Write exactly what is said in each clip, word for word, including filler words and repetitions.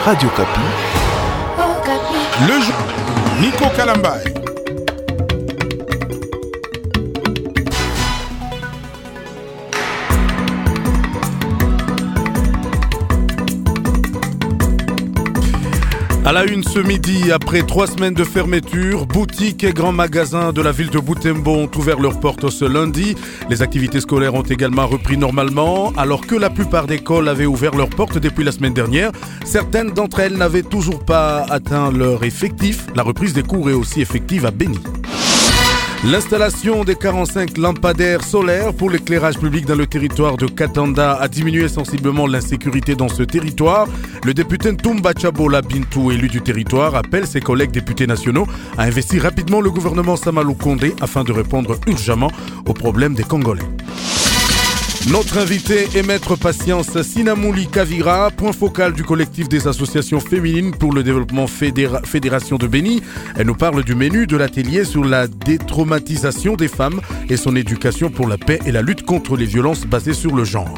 Radio Kapi. Oh, Kapi. Le jeu Nico Kalambaye. À la une ce midi, après trois semaines de fermeture, boutiques et grands magasins de la ville de Butembo ont ouvert leurs portes ce lundi. Les activités scolaires ont également repris normalement, alors que la plupart des écoles avaient ouvert leurs portes depuis la semaine dernière. Certaines d'entre elles n'avaient toujours pas atteint leur effectif. La reprise des cours est aussi effective à Béni. L'installation des quarante-cinq lampadaires solaires pour l'éclairage public dans le territoire de Katanda a diminué sensiblement l'insécurité dans ce territoire. Le député Ntumba Chabola Bintou, élu du territoire, appelle ses collègues députés nationaux à investir rapidement le gouvernement Samalou Kondé afin de répondre urgemment aux problèmes des Congolais. Notre invité est Maître Patience Sinamouli Kavira, point focal du collectif des associations féminines pour le développement fédéra- Fédération de Béni. Elle nous parle du menu de l'atelier sur la détraumatisation des femmes et son éducation pour la paix et la lutte contre les violences basées sur le genre.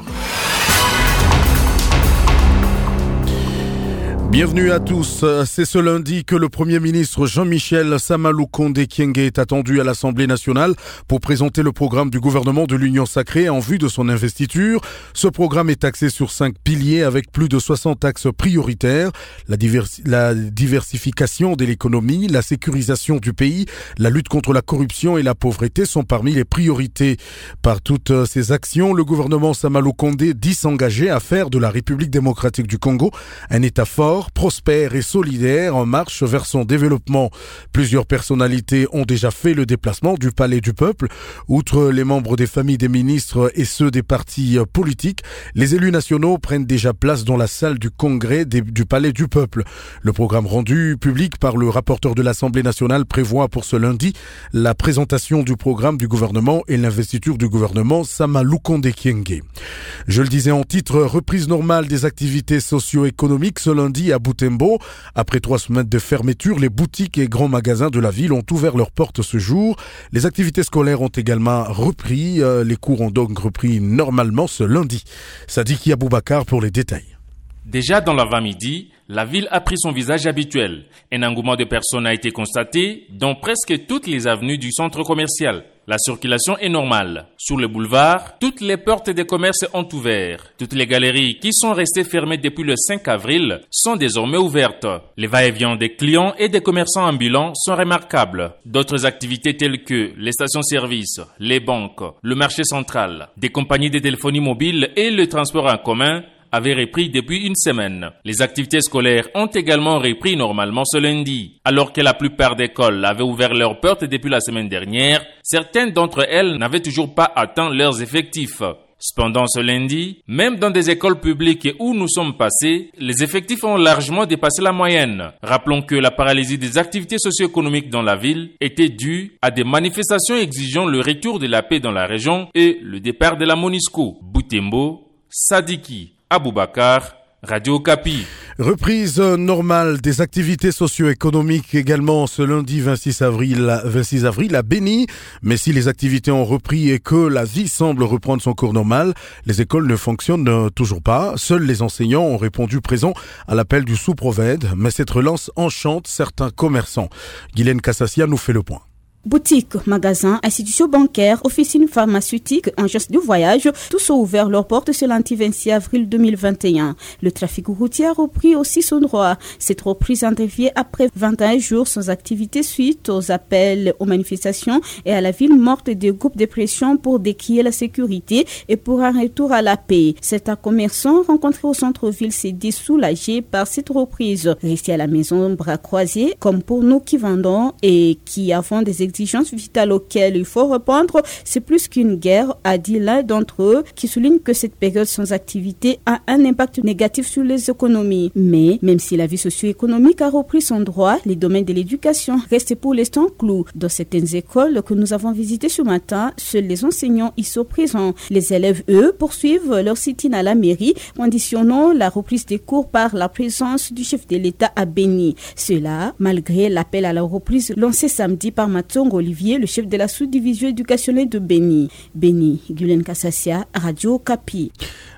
Bienvenue à tous. C'est ce lundi que le Premier ministre Jean-Michel Samalou Kondé Kyenge est attendu à l'Assemblée nationale pour présenter le programme du gouvernement de l'Union sacrée en vue de son investiture. Ce programme est axé sur cinq piliers avec plus de soixante axes prioritaires. La, diversi- la diversification de l'économie, la sécurisation du pays, la lutte contre la corruption et la pauvreté sont parmi les priorités. Par toutes ces actions, le gouvernement Samalou Kondé dit s'engager à faire de la République démocratique du Congo un État fort, prospère et solidaire en marche vers son développement. Plusieurs personnalités ont déjà fait le déplacement du Palais du Peuple. Outre les membres des familles des ministres et ceux des partis politiques, les élus nationaux prennent déjà place dans la salle du congrès des, du Palais du Peuple. Le programme rendu public par le rapporteur de l'Assemblée nationale prévoit pour ce lundi la présentation du programme du gouvernement et l'investiture du gouvernement Samalou Kondé Kyenge. Je le disais en titre, reprise normale des activités socio-économiques ce lundi à Butembo. Après trois semaines de fermeture, les boutiques et grands magasins de la ville ont ouvert leurs portes ce jour. Les activités scolaires ont également repris. Les cours ont donc repris normalement ce lundi. Sadiki Aboubakar pour les détails. Déjà dans l'avant-midi, la ville a pris son visage habituel. Un engouement de personnes a été constaté dans presque toutes les avenues du centre commercial. La circulation est normale. Sur le boulevard, toutes les portes des commerces ont ouvert. Toutes les galeries qui sont restées fermées depuis le cinq avril sont désormais ouvertes. Les va-et-vient des clients et des commerçants ambulants sont remarquables. D'autres activités telles que les stations-service, les banques, le marché central, des compagnies de téléphonie mobile et le transport en commun avait repris depuis une semaine. Les activités scolaires ont également repris normalement ce lundi. Alors que la plupart des écoles avaient ouvert leurs portes depuis la semaine dernière, certaines d'entre elles n'avaient toujours pas atteint leurs effectifs. Cependant, ce lundi, même dans des écoles publiques où nous sommes passés, les effectifs ont largement dépassé la moyenne. Rappelons que la paralysie des activités socio-économiques dans la ville était due à des manifestations exigeant le retour de la paix dans la région et le départ de la MONUSCO. Butembo, Sadiki Aboubakar, Radio Kapi. Reprise normale des activités socio-économiques également ce lundi vingt-six avril, vingt-six avril à Béni. Mais si les activités ont repris et que la vie semble reprendre son cours normal, les écoles ne fonctionnent toujours pas. Seuls les enseignants ont répondu présents à l'appel du sous-provède. Mais cette relance enchante certains commerçants. Guylaine Kassassia nous fait le point. Boutiques, magasins, institutions bancaires, officines pharmaceutiques, agences de voyage, tous ont ouvert leurs portes ce lundi vingt-six avril deux mille vingt et un. Le trafic routier a repris aussi son droit. Cette reprise intervient après vingt et un jours sans activité suite aux appels aux manifestations et à la ville morte des groupes de pression pour décrier la sécurité et pour un retour à la paix. Certains commerçants rencontrés au centre-ville s'est dit soulagés par cette reprise. Rester à la maison bras croisés, comme pour nous qui vendons et qui avons des exigences vitales auxquelles il faut répondre, c'est plus qu'une guerre, a dit l'un d'entre eux, qui souligne que cette période sans activité a un impact négatif sur les économies. Mais, même si la vie socio-économique a repris son droit, les domaines de l'éducation restent pour l'instant clous. Dans certaines écoles que nous avons visitées ce matin, seuls les enseignants y sont présents. Les élèves, eux, poursuivent leur sit-in à la mairie, conditionnant la reprise des cours par la présence du chef de l'État à Béni. Cela, malgré l'appel à la reprise lancé samedi par Matsongo Olivier, le chef de la sous-division éducationnelle de Béni. Béni, Guylaine Kassassia, Radio Kapi.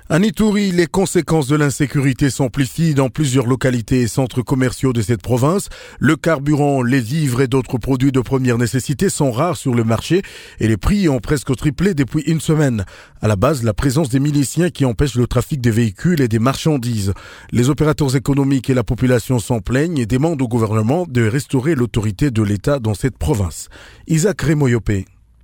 À Ituri, les conséquences de l'insécurité s'amplifient dans plusieurs localités et centres commerciaux de cette province. Le carburant, les vivres et d'autres produits de première nécessité sont rares sur le marché et les prix ont presque triplé depuis une semaine. À la base, la présence des miliciens qui empêchent le trafic des véhicules et des marchandises. Les opérateurs économiques et la population s'en plaignent et demandent au gouvernement de restaurer l'autorité de l'État dans cette province. Isaac Remoyopé.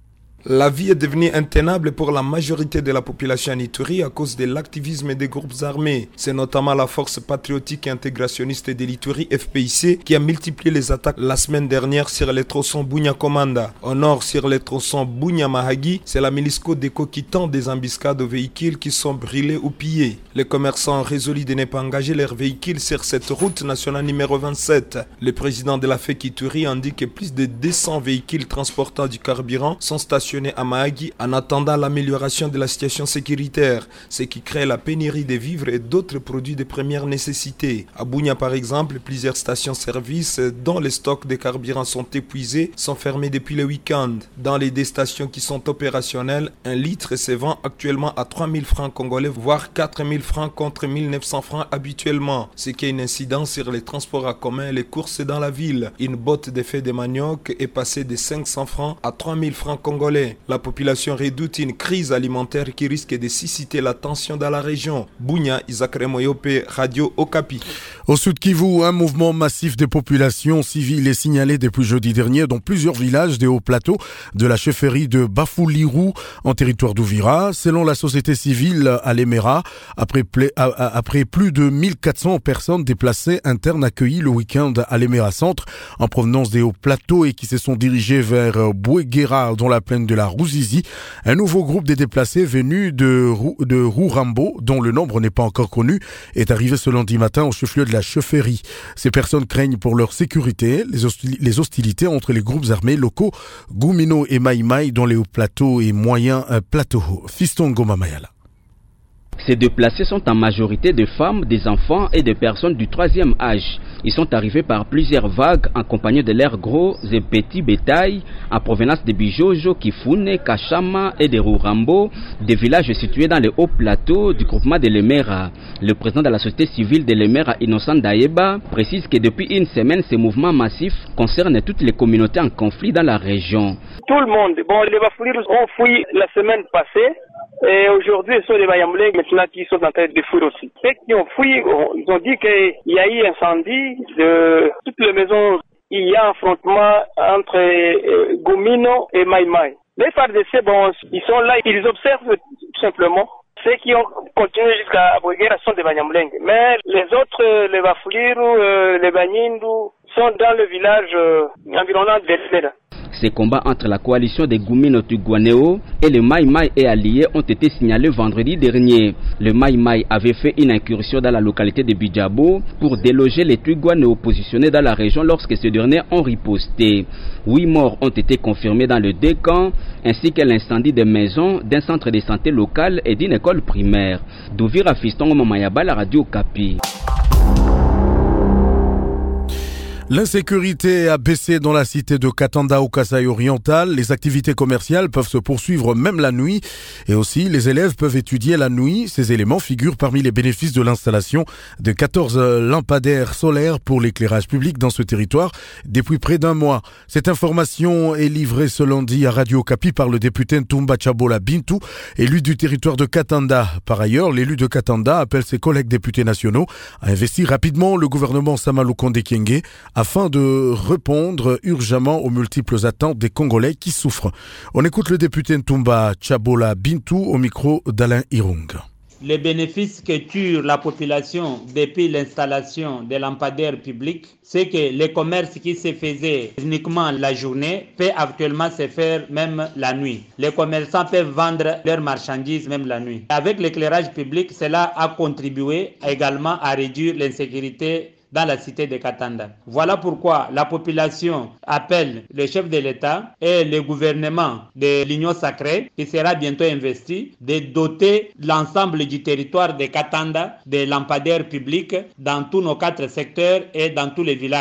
La vie est devenue intenable pour la majorité de la population en Ituri à cause de l'activisme des groupes armés. C'est notamment la force patriotique et intégrationniste de l'Ituri, F P I C, qui a multiplié les attaques la semaine dernière sur les tronçons Bunya-Komanda. Au nord, sur les tronçons Bunya-Mahagi, c'est la milice Codeco qui tente des embuscades aux véhicules qui sont brûlés ou pillés. Les commerçants ont résolu de ne pas engager leurs véhicules sur cette route nationale numéro vingt-sept. Le président de la F E C Ituri indique que plus de deux cents véhicules transportant du carburant sont stationnés à Mahagi en attendant l'amélioration de la situation sécuritaire, ce qui crée la pénurie de vivres et d'autres produits de première nécessité. À Bunya par exemple, plusieurs stations-service dont les stocks de carburant sont épuisés sont fermés depuis le week-end. Dans les deux stations qui sont opérationnelles, un litre se vend actuellement à trois mille francs congolais, voire quatre mille francs contre mille neuf cents francs habituellement, ce qui a une incidence sur les transports en commun et les courses dans la ville. Une botte de fée de manioc est passée de cinq cents francs à trois mille francs congolais. La population redoute une crise alimentaire qui risque de susciter la tension dans la région. Bunya, Isaac Remoyopé, Radio Okapi. Au Sud Kivu, un mouvement massif de population civile est signalé depuis jeudi dernier dans plusieurs villages des hauts plateaux de la chefferie de Bafouliru en territoire d'Ouvira. Selon la société civile à l'Emera, après, après plus de mille quatre cents personnes déplacées internes accueillies le week-end à l'Emera Centre en provenance des hauts plateaux et qui se sont dirigées vers Bouéguera dans la plaine de la Ruzizi, un nouveau groupe de déplacés venus de, de Rourambo, dont le nombre n'est pas encore connu, est arrivé ce lundi matin au chef-lieu de la chefferie. Ces personnes craignent pour leur sécurité les, hostili- les hostilités entre les groupes armés locaux Gumino et Maïmaï dans les hauts plateaux et moyens plateaux. Fiston Goma Mayala. Ces déplacés sont en majorité des femmes, des enfants et des personnes du troisième âge. Ils sont arrivés par plusieurs vagues en compagnie de leurs gros et petits bétails en provenance de Bijojo, Kifune, Kachama et de Rourambo, des villages situés dans les hauts plateaux du groupement de l'Emera. Le président de la société civile de l'Emera, Innocent Daïeba, précise que depuis une semaine, ces mouvements massifs concernent toutes les communautés en conflit dans la région. Tout le monde. Bon, les Bafouliru ont fui la semaine passée. Et aujourd'hui, ce sont les Bayamulés maintenant qui sont en train de fuir aussi. Ceux qui ont fui, ils ont dit qu'il y a eu incendie de toutes les maisons. Il y a un affrontement entre euh, Gumino et Maïmaï. Les F A R D C, bon, ils sont là, ils observent tout simplement. Ceux qui ont continué jusqu'à Bouéguera sont des Bayamulés. Mais les autres, les Bafouliru, euh, les Banyindu, sont dans le village euh, environnant de l'Emera. Ces combats entre la coalition des Gumino Tuguaneo et le Mai Mai et alliés ont été signalés vendredi dernier. Le Mai Mai avait fait une incursion dans la localité de Bijabo pour déloger les Tuguaneo positionnés dans la région lorsque ces derniers ont riposté. Huit morts ont été confirmés dans le deux camps, ainsi que l'incendie des maisons, d'un centre de santé local et d'une école primaire. D'Ouvira Fiston Mamayaba, la radio Kapi. L'insécurité a baissé dans la cité de Katanda au Kasaï oriental. Les activités commerciales peuvent se poursuivre même la nuit. Et aussi, les élèves peuvent étudier la nuit. Ces éléments figurent parmi les bénéfices de l'installation de quatorze lampadaires solaires pour l'éclairage public dans ce territoire depuis près d'un mois. Cette information est livrée ce lundi à Radio Kapi par le député Ntumba Chabola Bintou, élu du territoire de Katanda. Par ailleurs, l'élu de Katanda appelle ses collègues députés nationaux à investir rapidement le gouvernement Samalukonde Kyenge afin de répondre urgemment aux multiples attentes des Congolais qui souffrent. On écoute le député Ntumba Chabola Bintou au micro d'Alain Irung. Les bénéfices que tire la population depuis l'installation des lampadaires publics, c'est que les commerces qui se faisaient uniquement la journée peuvent actuellement se faire même la nuit. Les commerçants peuvent vendre leurs marchandises même la nuit. Avec l'éclairage public, cela a contribué également à réduire l'insécurité dans la cité de Katanda. Voilà pourquoi la population appelle le chef de l'État et le gouvernement de l'Union sacrée, qui sera bientôt investi, de doter l'ensemble du territoire de Katanda de lampadaires publics dans tous nos quatre secteurs et dans tous les villages.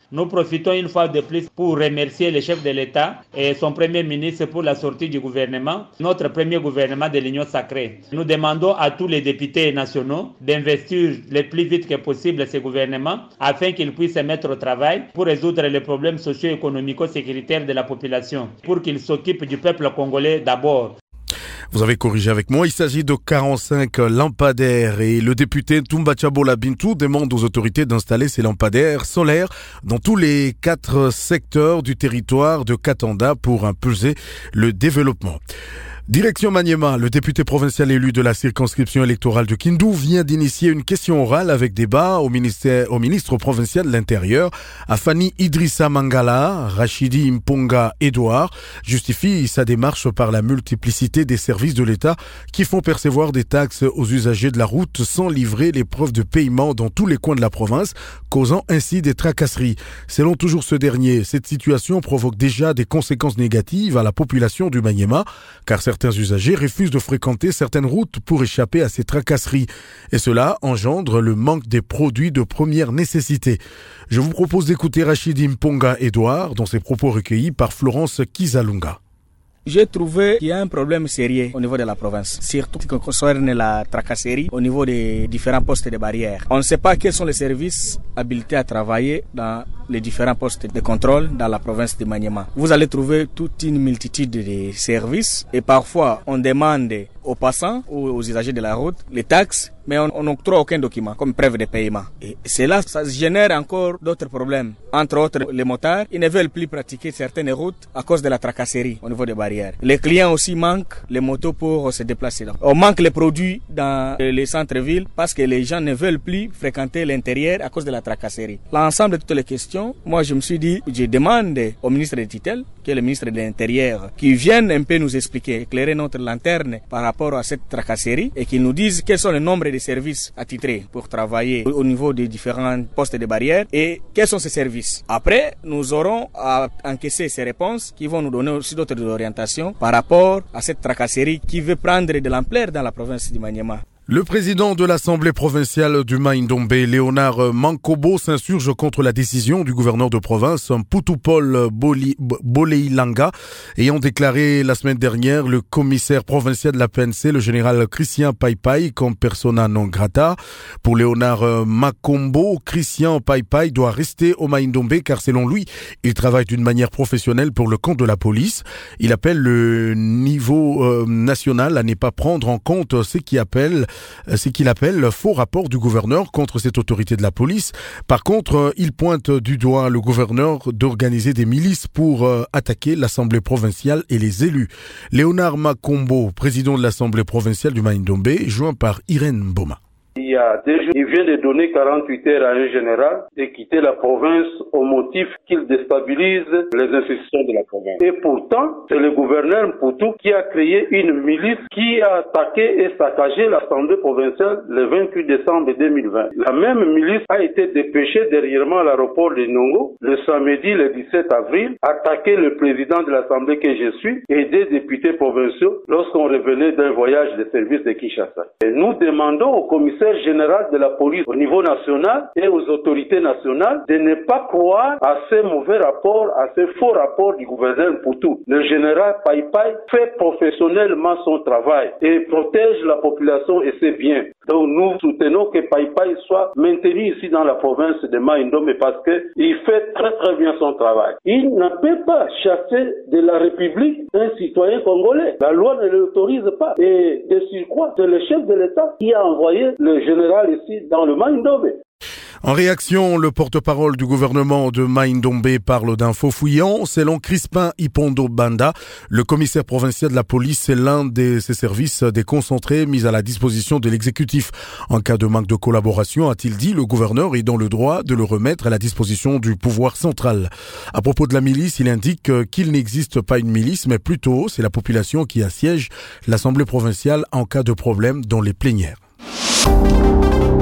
Nous profitons une fois de plus pour remercier le chef de l'État et son premier ministre pour la sortie du gouvernement, notre premier gouvernement de l'Union sacrée. Nous demandons à tous les députés nationaux d'investir le plus vite que possible ces gouvernements afin qu'ils puissent se mettre au travail pour résoudre les problèmes socio-économico-sécuritaires de la population, pour qu'ils s'occupent du peuple congolais d'abord. Vous avez corrigé avec moi, il s'agit de quarante-cinq lampadaires et le député Toumba Tchabola Bintou demande aux autorités d'installer ces lampadaires solaires dans tous les quatre secteurs du territoire de Katanda pour impulser le développement. Direction Maniema, le député provincial élu de la circonscription électorale de Kindu vient d'initier une question orale avec débat au, ministère, au ministre provincial de l'Intérieur. Afani Idrissa Mangala, Rachidi Mponga Edouard justifie sa démarche par la multiplicité des services de l'État qui font percevoir des taxes aux usagers de la route sans livrer les preuves de paiement dans tous les coins de la province, causant ainsi des tracasseries. Selon toujours ce dernier, cette situation provoque déjà des conséquences négatives à la population du Maniema, car certains Certains usagers refusent de fréquenter certaines routes pour échapper à ces tracasseries. Et cela engendre le manque des produits de première nécessité. Je vous propose d'écouter Rachidi Mponga Edouard dans ses propos recueillis par Florence Kizalunga. J'ai trouvé qu'il y a un problème sérieux au niveau de la province, surtout ce qui concerne la tracasserie au niveau des différents postes de barrières. On ne sait pas quels sont les services habilités à travailler dans les différents postes de contrôle dans la province de Maniema. Vous allez trouver toute une multitude de services et parfois on demande aux passants ou aux usagers de la route les taxes, mais on n'octroie aucun document comme preuve de paiement. Et cela, ça génère encore d'autres problèmes. Entre autres, les motards, ils ne veulent plus pratiquer certaines routes à cause de la tracasserie au niveau des barrières. Les clients aussi manquent les motos pour se déplacer là. On manque les produits dans les centres-villes parce que les gens ne veulent plus fréquenter l'intérieur à cause de la tracasserie. L'ensemble de toutes les questions, moi je me suis dit, je demande au ministre de tutelle, qui est le ministre de l'Intérieur, qui vienne un peu nous expliquer, éclairer notre lanterne par rapport à cette tracasserie et qu'il nous dise quels sont les nombres de services attitrés pour travailler au niveau des différents postes de barrières et quels sont ces services. Après, nous aurons à encaisser ces réponses qui vont nous donner aussi d'autres orientations par rapport à cette tracasserie qui veut prendre de l'ampleur dans la province du Maniema. Le président de l'Assemblée provinciale du Mai-Ndombe, Léonard Mankobo, s'insurge contre la décision du gouverneur de province, Putupol Boleilanga, ayant déclaré la semaine dernière le commissaire provincial de la P N C, le général Christian Paipai, comme persona non grata. Pour Léonard Mankobo, Christian Paipai doit rester au Mai-Ndombe car selon lui, il travaille d'une manière professionnelle pour le compte de la police. Il appelle le niveau euh, national à ne pas prendre en compte ce qui appelle c'est qu'il appelle le faux rapport du gouverneur contre cette autorité de la police. Par contre, il pointe du doigt le gouverneur d'organiser des milices pour euh, attaquer l'Assemblée provinciale et les élus. Léonard Makombo, président de l'Assemblée provinciale du Mai-Ndombe, joint par Irène Boma. Il y a des jours, il vient de donner quarante-huit heures à un général et quitter la province au motif qu'il déstabilise les institutions de la province. Et pourtant, c'est le gouverneur Mputu qui a créé une milice qui a attaqué et saccagé l'Assemblée provinciale le vingt-huit décembre deux mille vingt. La même milice a été dépêchée dernièrement à l'aéroport de Nongo le samedi le dix-sept avril, attaquer le président de l'Assemblée que je suis et des députés provinciaux lorsqu'on revenait d'un voyage de service de Kinshasa. Et nous demandons au commissaire général de la police au niveau national et aux autorités nationales de ne pas croire à ces mauvais rapports, à ces faux rapports du gouverneur Mputu. Le général Paipai fait professionnellement son travail et protège la population et ses biens. Donc nous soutenons que Paipai soit maintenu ici dans la province de Mai-Ndombe parce qu'il fait très très bien son travail. Il ne peut pas chasser de la République un citoyen congolais. La loi ne l'autorise pas. Et de surcroît, c'est le chef de l'État qui a envoyé le général ici dans le Mai-Ndombe. En réaction, le porte-parole du gouvernement de Mai-Ndombe parle d'un faux fouillant. Selon Crispin Ipondo Banda, le commissaire provincial de la police, c'est l'un de ses services déconcentrés mis à la disposition de l'exécutif. En cas de manque de collaboration, a-t-il dit, le gouverneur est dans le droit de le remettre à la disposition du pouvoir central. À propos de la milice, il indique qu'il n'existe pas une milice, mais plutôt c'est la population qui assiège l'Assemblée provinciale en cas de problème dans les plénières.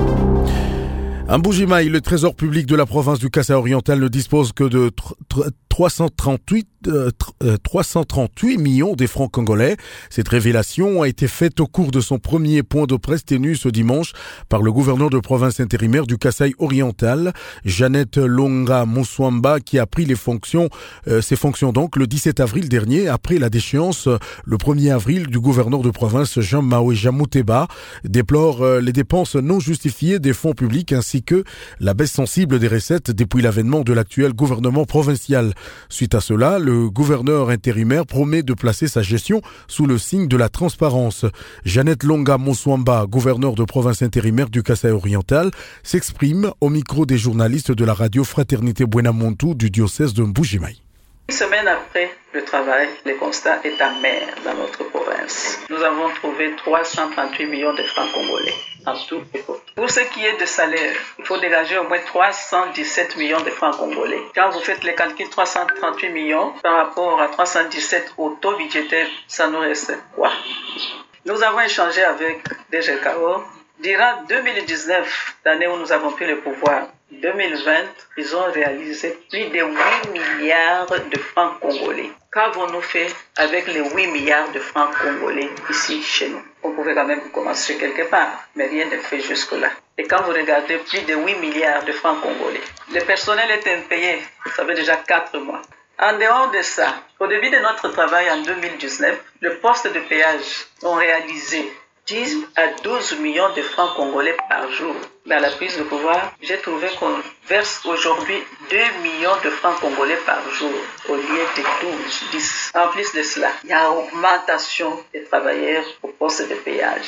À Mbujimaï, le trésor public de la province du Kasaï oriental ne dispose que de trois cent trente-huit, euh, trois cent trente-huit millions des francs congolais. Cette révélation a été faite au cours de son premier point de presse tenu ce dimanche par le gouverneur de province intérimaire du Kasaï oriental, Jeannette Longa Moswamba, qui a pris les fonctions, euh, ses fonctions donc le dix-sept avril dernier, après la déchéance le premier avril du gouverneur de province Jean-Maoué Jamouteba, déplore euh, les dépenses non justifiées des fonds publics ainsi que la baisse sensible des recettes depuis l'avènement de l'actuel gouvernement provincial. Suite à cela, le gouverneur intérimaire promet de placer sa gestion sous le signe de la transparence. Jeannette Longa Moswamba, gouverneur de province intérimaire du Kasaï oriental, s'exprime au micro des journalistes de la radio Fraternité Buenamontu du diocèse de Mbujimaï. Une semaine après le travail, le constat est amer dans notre province. Nous avons trouvé trois cent trente-huit millions de francs congolais en tout et pour tout. Pour ce qui est de salaire, il faut dégager au moins trois cent dix-sept millions de francs congolais. Quand vous faites les calculs trois cent trente-huit millions par rapport à trois cent dix-sept au taux budgétaire, ça nous reste quoi? Nous avons échangé avec D G K O. Durant deux mille dix-neuf, l'année où nous avons pris le pouvoir, deux mille vingt, ils ont réalisé plus de huit milliards de francs congolais. Qu'avons-nous fait avec les huit milliards de francs congolais ici chez nous? On pouvait quand même commencer quelque part, mais rien n'est fait jusque-là. Et quand vous regardez plus de huit milliards de francs congolais, le personnel est impayé, ça fait déjà quatre mois. En dehors de ça, au début de notre travail en deux mille dix-neuf, le poste de péage ont réalisé dix à douze millions de francs congolais par jour. Mais à la prise de pouvoir, j'ai trouvé qu'on verse aujourd'hui deux millions de francs congolais par jour au lieu de douze, dix. En plus de cela, il y a augmentation des travailleurs au poste de péage.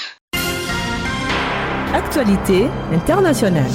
Actualité internationale.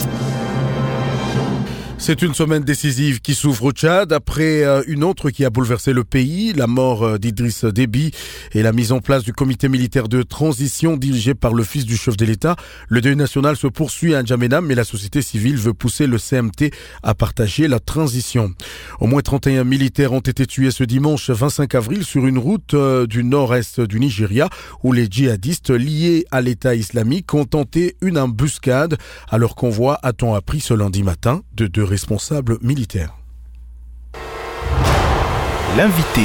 C'est une semaine décisive qui s'ouvre au Tchad après une autre qui a bouleversé le pays, la mort d'Idriss Déby et la mise en place du comité militaire de transition dirigé par le fils du chef de l'État. Le deuil national se poursuit à N'Djamena, mais la société civile veut pousser le C M T à partager la transition. Au moins trente et un militaires ont été tués ce dimanche vingt-cinq avril sur une route du nord-est du Nigeria où les djihadistes liés à l'État islamique ont tenté une embuscade à leur convoi, a-t-on appris ce lundi matin de deux responsables militaires. L'invité.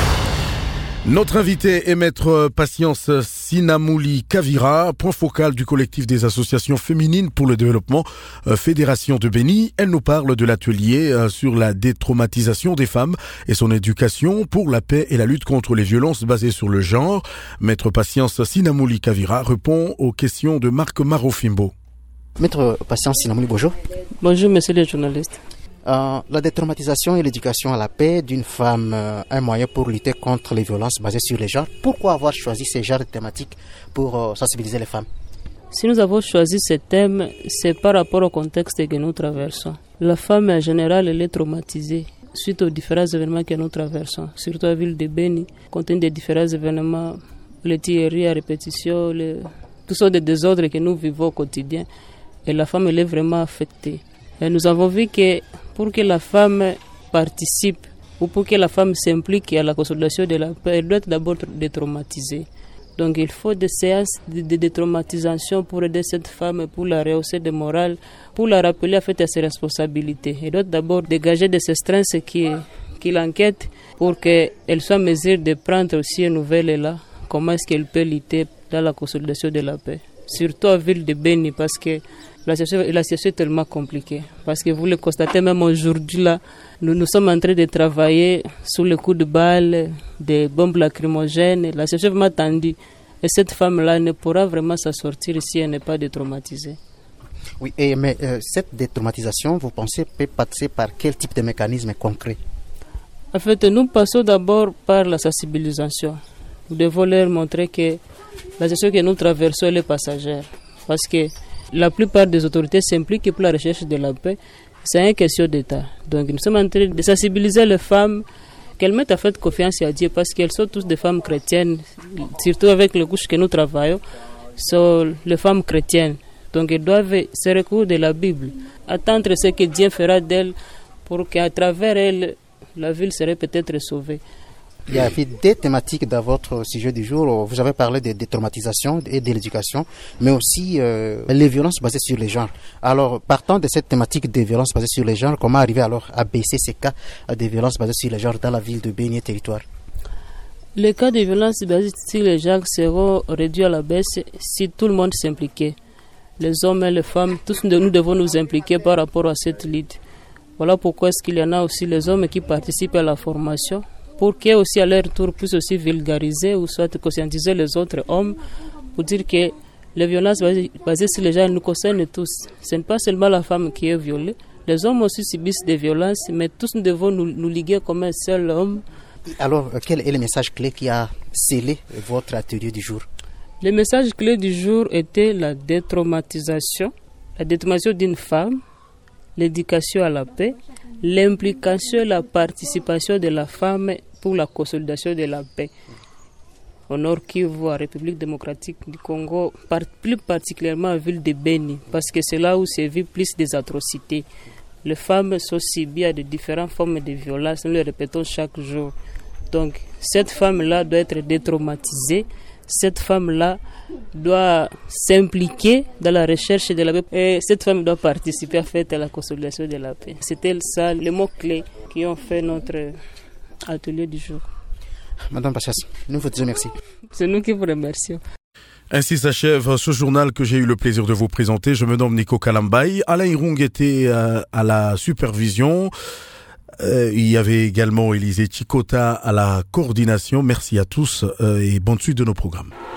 Notre invité est maître Patience Sinamouli Kavira, point focal du collectif des associations féminines pour le développement, Fédération de Béni. Elle nous parle de l'atelier sur la détraumatisation des femmes et son éducation pour la paix et la lutte contre les violences basées sur le genre. Maître Patience Sinamouli Kavira répond aux questions de Marc Marofimbo. Maître Patience Sinamouli, bonjour. Bonjour, monsieur le journaliste. Euh, la détraumatisation et l'éducation à la paix d'une femme, euh, un moyen pour lutter contre les violences basées sur les genres. Pourquoi avoir choisi ces genres de thématiques pour euh, sensibiliser les femmes? Si nous avons choisi ce thème, c'est par rapport au contexte que nous traversons. La femme, en général, elle est traumatisée suite aux différents événements que nous traversons, surtout à la ville de Béni, compte tenu des différents événements, les tueries à répétition, les... tous sont des désordres que nous vivons au quotidien. Et la femme, elle est vraiment affectée. Et nous avons vu que pour que la femme participe ou pour que la femme s'implique à la consolidation de la paix, elle doit être d'abord détraumatisée. Donc il faut des séances de, de détraumatisation pour aider cette femme, pour la rehausser de morale, pour la rappeler à, fait, à ses responsabilités. Elle doit d'abord dégager de ces stress qui, qui l'enquêtent pour qu'elle soit en mesure de prendre aussi une nouvelle là. Comment est-ce qu'elle peut lutter dans la consolidation de la paix? Surtout à ville de Béni, parce que la situation, la situation est tellement compliquée. Parce que vous le constatez même aujourd'hui, là, nous, nous sommes en train de travailler sous le coup de balles, des bombes lacrymogènes. La situation est vraiment tendue. Et cette femme-là ne pourra vraiment s'en sortir si elle n'est pas détraumatisée. Oui, et, mais euh, cette détraumatisation, vous pensez, peut passer par quel type de mécanisme concret? En fait, nous passons d'abord par la sensibilisation. Nous devons leur montrer que la situation que nous traversons elle est passagère. Parce que la plupart des autorités s'impliquent pour la recherche de la paix. C'est une question d'État. Donc nous sommes en train de sensibiliser les femmes, qu'elles mettent en fait confiance à Dieu, parce qu'elles sont toutes des femmes chrétiennes, surtout avec les couches que nous travaillons, sont les femmes chrétiennes. Donc elles doivent se recourir de la Bible, attendre ce que Dieu fera d'elles pour qu'à travers elles, la ville serait peut-être sauvée. Il y a des thématiques dans votre sujet du jour. Vous avez parlé de détraumatisation et de l'éducation, mais aussi euh, les violences basées sur les genres. Alors, partant de cette thématique des violences basées sur les genres, comment arriver alors à baisser ces cas de violences basées sur les genres dans la ville de Beni et territoire? Les cas de violences basées sur les genres seront réduits à la baisse si tout le monde s'impliquait. Les hommes et les femmes, tous nous devons nous impliquer par rapport à cette lutte. Voilà pourquoi est-ce qu'il y en a aussi les hommes qui participent à la formation, pour qu'ils aussi à leur tour puissent aussi vulgariser ou soit conscientiser les autres hommes pour dire que les violences basées, basées sur les genres nous concernent tous. Ce n'est pas seulement la femme qui est violée. Les hommes aussi subissent des violences, mais tous nous devons nous, nous liguer comme un seul homme. Alors, quel est le message clé qui a scellé votre atelier du jour? Le message clé du jour était la détraumatisation, la détraumatisation d'une femme, l'éducation à la paix, l'implication et la participation de la femme pour la consolidation de la paix. Au Nord Kivu, à République démocratique du Congo, par, plus particulièrement à ville de Beni, parce que c'est là où se vit plus des atrocités. Les femmes sont subies à de différentes formes de violence, nous le répétons chaque jour. Donc, cette femme-là doit être détraumatisée, cette femme-là doit s'impliquer dans la recherche de la paix et cette femme doit participer à faire la consolidation de la paix. C'était ça, les mots-clés qui ont fait notre atelier du jour. Madame Pachas, nous vous disons merci. C'est nous qui vous remercions. Ainsi s'achève ce journal que j'ai eu le plaisir de vous présenter. Je me nomme Nico Kalambay. Alain Irung était euh, à la supervision. Euh, il y avait également Élisée Chikota à la coordination. Merci à tous euh, et bonne suite de nos programmes.